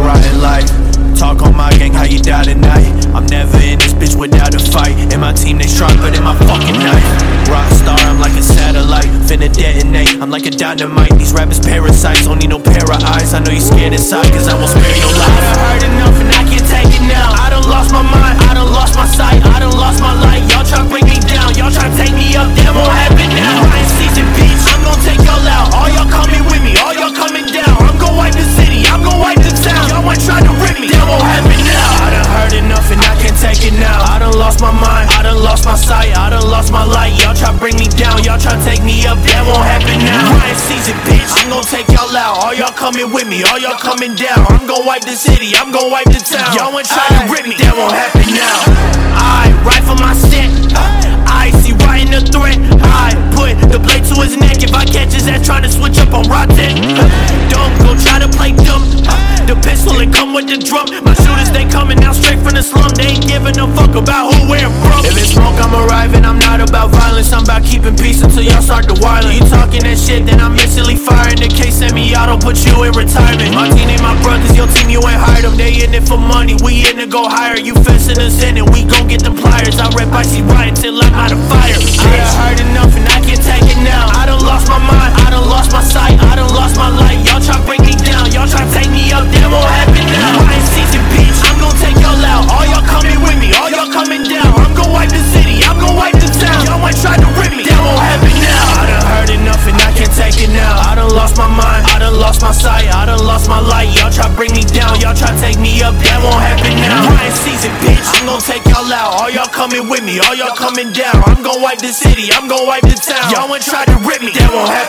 rotten life. Talk on my gang, how you die tonight. I'm never in this bitch without a fight. And my team, they sharper than my fucking knife. Rockstar, I'm like a satellite. Finna detonate, I'm like a dynamite. These rappers parasites, don't need no pair of eyes. I know you scared inside, cause I won't spare your life. I done heard enough and I can't take it now. I done lost my mind, I done lost my sight, I done lost my light. Y'all try to bring me down, y'all try to take me up, that won't happen now. I ain't season, bitch, I'm gon' take y'all out. All y'all coming with me, all y'all coming down. I'm gon' wipe the city, I'm gon' wipe the town. Y'all ain't try to rip me, that won't happen now. I done heard enough and I can't take it now. I done lost my mind, I done lost my sight, I done lost my light. Y'all try to bring me down, y'all try to take me up, that won't happen now. I ain't season, bitch, I'm gon' take y'all out. All y'all coming with me, all y'all coming down. I'm gon' wipe the city, I'm gon' wipe the town. Y'all ain't try to rip me, that won't happen now. I ride for my set, I see right in the threat. I put the blade to his neck. If I catch his ass trying to switch up on rotten, don't go try to play dumb. The pistol, it come with the drum. My shooters, they coming out straight from the slum. They ain't giving a fuck about who, where, from. If it's smoke, I'm arriving. I'm not about violence, I'm about keeping peace until y'all start to wildin'. You talking that shit, then I'm instantly firing. The case semi-auto, put you in retirement. My team ain't my brothers, your team, you ain't hired them. They in it for money, we in to go higher. You fencing us in and we gon' get them pliers. I rep icy riot till I'm out of fire. I done heard enough and I can't take it now. I done lost my mind, I done lost my sight, I done lost my light. Y'all try to bring me down, y'all try to take me up, that won't happen now. I ain't season, bitch, I'm gon' take y'all out. All y'all coming with me, all y'all coming down. I'm gon' wipe the city, I'm gon' wipe the town. Y'all ain't try to rip me, that won't happen now. I done heard enough and I can't take it now. I done lost my mind, I done lost my sight, I done lost my light. Y'all try to bring me down, y'all try to take me up, that won't happen now. I ain't season, bitch, I'm gon' take y'all out. All y'all coming with me, all y'all coming down. I'm gon' wipe the city, I'm gon' wipe the town. Y'all ain't try to rip me, that won't happen.